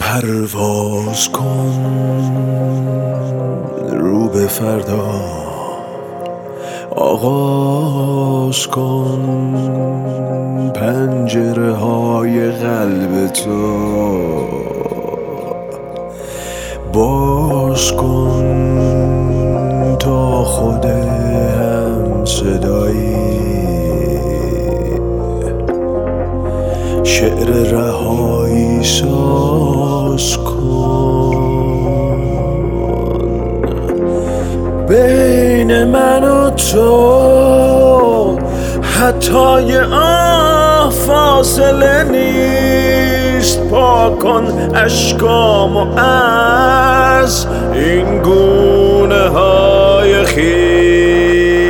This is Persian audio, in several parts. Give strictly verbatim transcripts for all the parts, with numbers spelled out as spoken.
پرواز کن رو به فردا، آغاز کن پنجره های قلب تو، باز کن تا خود هم صدایی، شعر رهایی ساز کن. بین من و تو حتی یه آه فاصله نیست، پاک کن اشکامو از این گونه های خیس.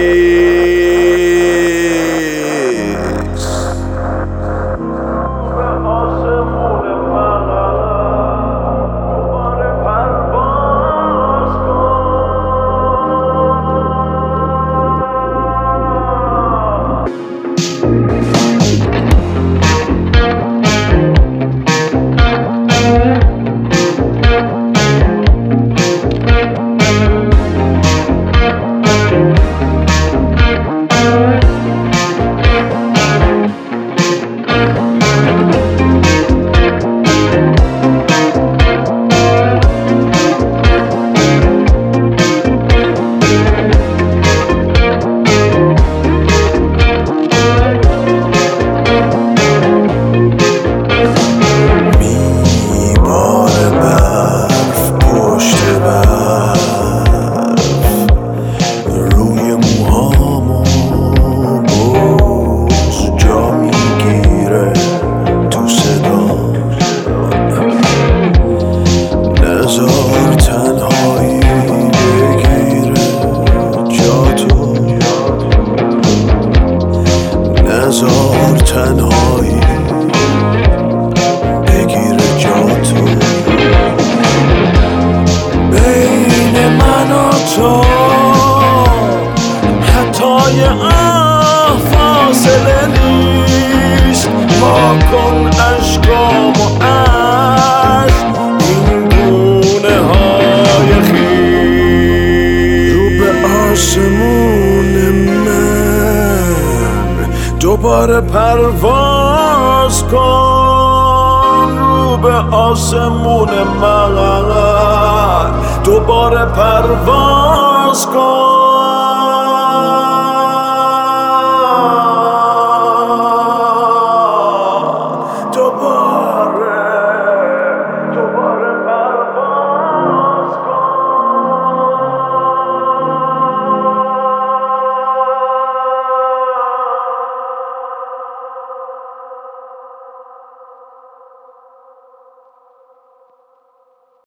نزار تنهایی بگیر جاتو، بین من و تو حتی یه آه فاصله نیست، پاک کن اشکامو از این گونه های خیس. رو به آسمون دوباره پرواز کن، رو به آسمون من دوباره پرواز کن.